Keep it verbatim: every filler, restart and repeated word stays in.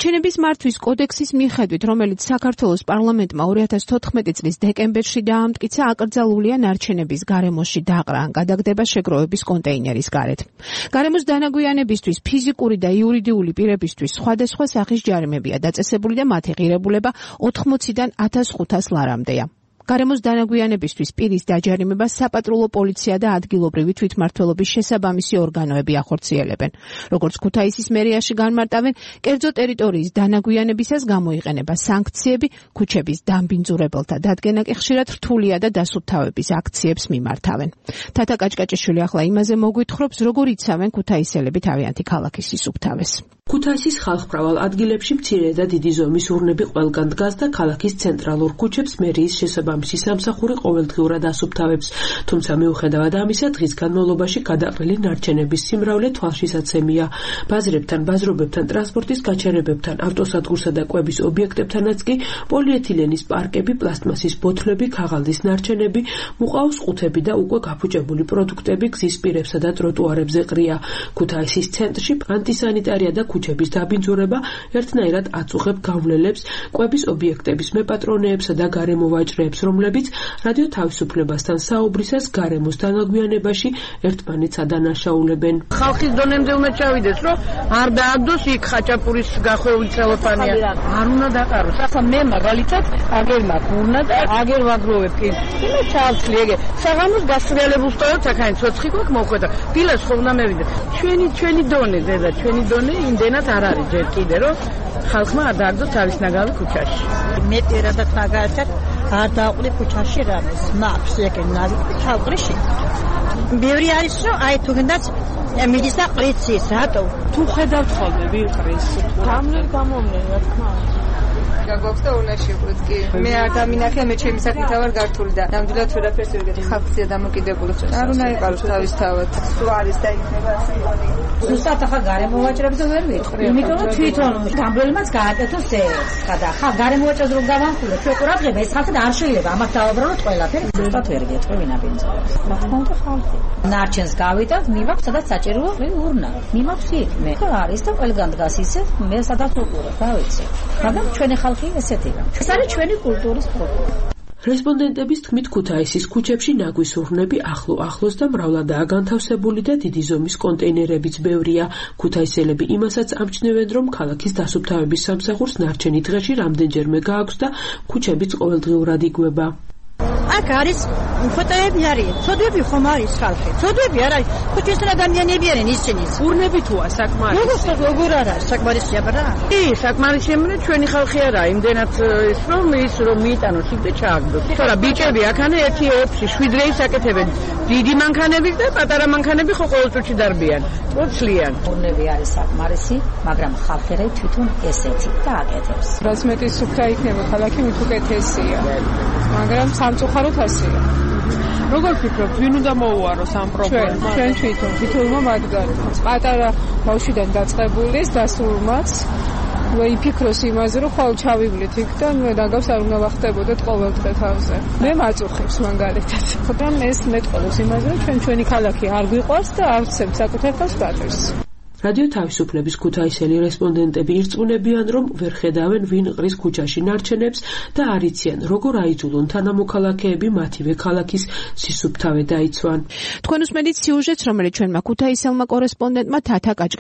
ნარჩენების მართვის კოდექსის მიხედვით, რომელიც საქართველოს პარლამენტმა ორი ათას თოთხმეტი წლის დეკემბერში დაამტკიცა, აკრძალულია ნარჩენების გარემოში დაყრა ან გადაგდება შეგროვების კონტეინერის გარეთ. გარემოს დანაგვიანებისთვის ფიზიკური და იურიდიული პირებისთვის სხვადასხვა სახის ჯარიმებია დაწესებული და მათი ღირებულება ოთხმოციდან ათას ხუთას ლარამდეა. გარემოს დანაგვიანებისთვის პირის დაჯარიმება საპატრულო პოლიცია და ადგილობრივი თვითმმართველობის შესაბამისი ორგანოები ახორციელებენ. როგორც ქუთაისის მერიაში განმარტავენ, კერძო ტერიტორიის დანაგვიანებისას გამოიყენება სანქციები, ქუჩების დამბინძურებელთა დადგენა კი ხშირად რთულია და დასუფთავების აქციებს მიმართავენ. თათა კაჭკაჭიშვილი ახლა იმაზე მოგვითხრობს, როგორ იცავენ ქუთაისელები თავიანთი ქალაქის სისუფთავეს. ქუთაისის ხალხმრავალ ადგილებში მცირე და დიდი ზომის ურნები ყველგან დგას და ქალაქის ცენტრალურ ქუჩებს მერიის შესაბამისი სამსახური ყოველდღიურად ასუფთავებს. თუმცა მიუხედავად ამისა, დღის განმავლობაში გადაყრილი ნარჩენების სიმრავლე თვალშისაცემია. ბაზრებთან, ბაზრობებთან, ტრანსპორტის გაჩერებებთან, ავტოსადგურსა და კვების ობიექტებთანაც კი პოლიეთილენის პარკები, პლასტმასის ბოთლები, ქაღალდის ნარჩენები, მუყაოს ყუთები და უკვე გაფუჭებული პროდუქტები გზის პირებსა და ტროტუარებზე ყრია. ქუთაისის ცენტრში ანტისანიტარია და ქუჩების დაბინძურება ერთნაირად აწუხებ გავლელებს კვების ობიექტების მეპატრონეებსა და გარემოვაჭრეებს, რომლებიც რადიო თავისუფლებასთან საუბრისას გარემოს დანაგვიანებაში ერთმანეთს ადანაშაულებენ. ხალხის დონემდე უნდა ჩავიდეს, რომ არ დააგდოს იქ ხაჭაპურის გახვეული ცელოფანია. არ უნდა დაყაროს. ახლა მე მაგალითად აგერ მაქვს ურნა და აგერ ვაგროვებ კი. იმას ჩავცლი ეგე. საღამოს გასტრიალებულს ტოვებ, აქაინ ცოცხი გვაქვს მოხვედა. დილას ხო უნდა მევიდე. ჩვენი ჩვენი დონე, დედა, ჩვენი დონე იმდენად არ არის ჯერ კიდე, რომ ხალხმა არ დააგდოს თავის ნაგავი ქუჩაში. მე პირადად მაგალითად არ დააყრი ქუჩაში რამეს, მაქვს ეგ ნავი თავყრიში. ბევრი არის, რომ აი თუნდაც მიდის და ყრიც ის, რატო? თუ ხედავთ ხოლმე ვიყრის. გამნერ გამომნერ, რა თქმა უნდა. გაგვაქვს და უნაში ვყრით კი. მე არ დამინახე, მე ჩემი საკითხი ვარ გართული და ნამდვილად ვერაფერს ვერ გეტყვი. ხალხია დამოკიდებული. არ უნდა იყაროს თავის თავად. სულ არის და იქნება ასე. ზუსტად ახლა გარემოვაჭრებს ვერ ვიტყვი. იმიტომ რომ თვითონ გამბველმაც გააკეთოს ეს. ხადა, ხა გარემოვაჭრებს რომ გავანხულოთ, ჩვენ ყურადღება ეს ხალხი არ შეიძლება ამას დავაბრალოთ ყველაფერი. ზუსტად ვერ გეტყვი ვინ აბინძურებს. რა თქმა უნდა ხალხი. ნარჩენს გავიდათ, მივაქვს სადაც საჭიროა ურნა. მივაქვს იქ მე. არის და ყველგან დგას ისე, მე სადაც უყურებ, რა ვიცი. მაგრამ ჩვენი ხალხი ესეთია. ეს არის ჩვენი კულტურის პროდუქტი. რესპონდენტების თქმით, ქუთაისის ქუჩებში ნაგვის ურნები ახლო-ახლოს და მრავლადაა განთავსებული და დიდი ზომის კონტეინერებიც ბევრია. ქუთაისელები იმასაც ამჩნევენ, რომ ქალაქის დასუფთავების სამსახურს ნარჩენი დღეში რამდენჯერმე გააქვს და ქუჩებიც ყოველდღიურად იგვება. აქ არის ფოტოები არის, ცოდვები ხომ არის ხალხი. ცოდვები არ არის. ქუჩის ადამიანები არიან ისინი. ურნები თუა საკმარისი. როგორ როგორ არა საკმარისია ბრა? კი, საკმარისია, მაგრამ ჩვენი ხალხი არა, იმდენად ის რომ ის რომ მიიტანოს იქ და ჩააგდოს. თორა ბიჭები აქანა ერთი ოქში, შვიდ რეის აკეთებენ. დიდი მანქანები და პატარა მანქანები ხო ყოველწუთში დარბიან. პროცლიან. ურნები არის საკმარისი, მაგრამ ხალხი რა თვითონ ესეთი და აკეთებს. რაც მეტი სუფთა იქნება ქალაქი, მით უკეთესია. მაგრამ სამწუხაროდ ასეა. როგორ ფიქრობთ, ვინ უნდა მოუაროს ამ პრობლემას? ჩვენ თვითონ, თითოეულმა მათგანმა. პატარა ბავშვიდან დაწყებულის დასრულმაც ვიფიქროს იმაზე, რომ ხვალ ჩავივლით იქ და ნაგავს არ უნდა ვახტებოდეთ ყოველდღე თავზე. მე მაწუხებს მაგალითად. მაგრამ ეს მეტყველებს იმაზე, რომ ჩვენ ჩვენი ქალაქი არ გვიყვარს და არ ვცემთ საკუთარ თავს პატივს. რადიო თავისუფლების ქუთაისელი რესპონდენტები ირწმუნებიან, რომ ვერ ხედავენ ვინ ყრის ქუჩაში ნარჩენებს და არ იციან, როგორ აიძულონ თანამოქალაქეები მათივე ქალაქის სისუფთავე დაიცვან. თქვენ უსმენთ სიუჟეტს, რომელიც ჩვენმა ქუთაისელმა კორესპონდენტმა თათა